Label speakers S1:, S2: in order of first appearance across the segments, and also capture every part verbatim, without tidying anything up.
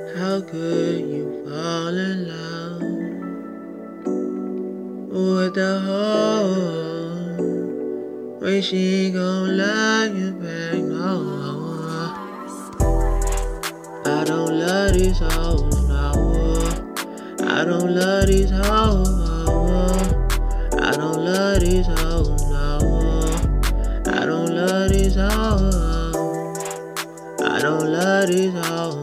S1: How could you fall in love with the hoe when she ain't gon' love you back? No, I don't love these hoes, no. I don't love these hoes, I don't love these hoes, no. I don't love these hoes, I don't love these hoes.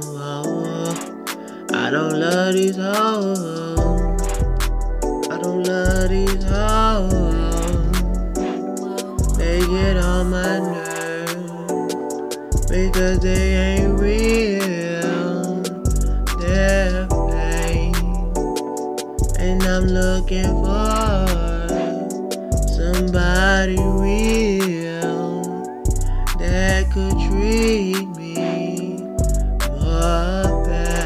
S1: I don't love these hoes. I don't love these hoes. They get on my nerves because they ain't real. They're fake, and I'm looking for somebody real that could treat me more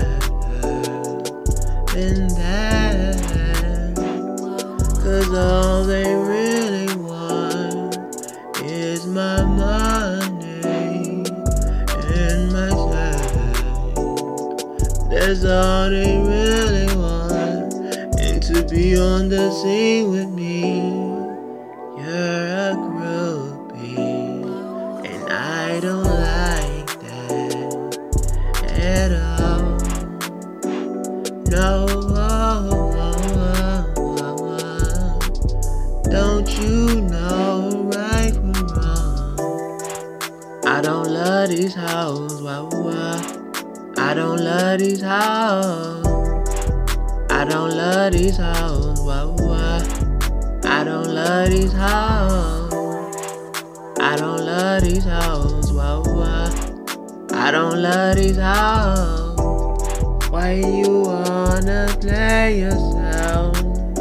S1: than that. Cause all they really want is my money and my time. That's all they really want, and to be on the scene with me. You're a groupie, and I don't like that at all. No, don't you know right from wrong? I don't love these hoes, wah, wah. I don't love these hoes. I don't love these hoes, wah, wah. I don't love these hoes. I don't love these hoes, wah, wah. I don't love these hoes. Why you wanna play yourself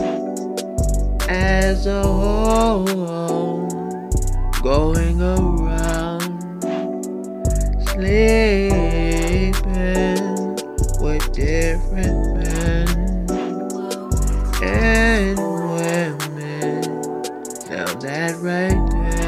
S1: as a hoe, going around sleeping with different men and women? Now that right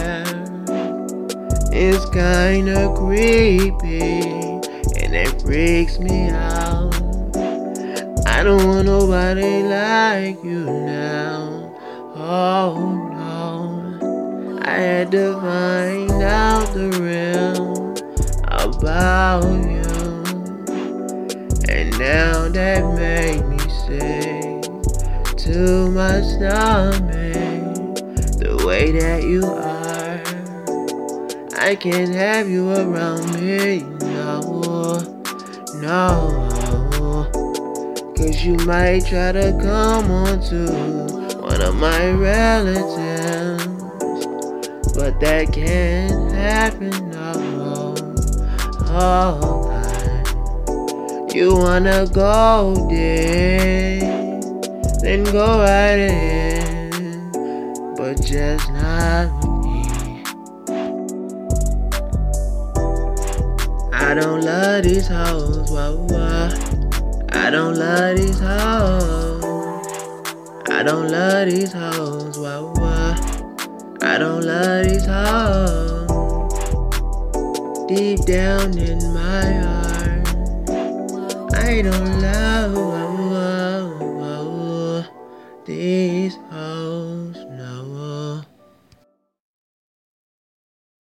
S1: there is kinda creepy, and it freaks me out. I don't want nobody like you now. Oh no, I had to find out the real about you, and now that made me sick to my stomach. The way that you are, I can't have you around me, no, no. Cause you might try to come on to one of my relatives, but that can't happen, no. Oh, you wanna go there, then go right ahead, but just not with me. I don't love these hoes, wah, wah. I don't love these hoes. I don't love these hoes, wah, wah. I don't love these hoes. Deep down in my heart, I don't love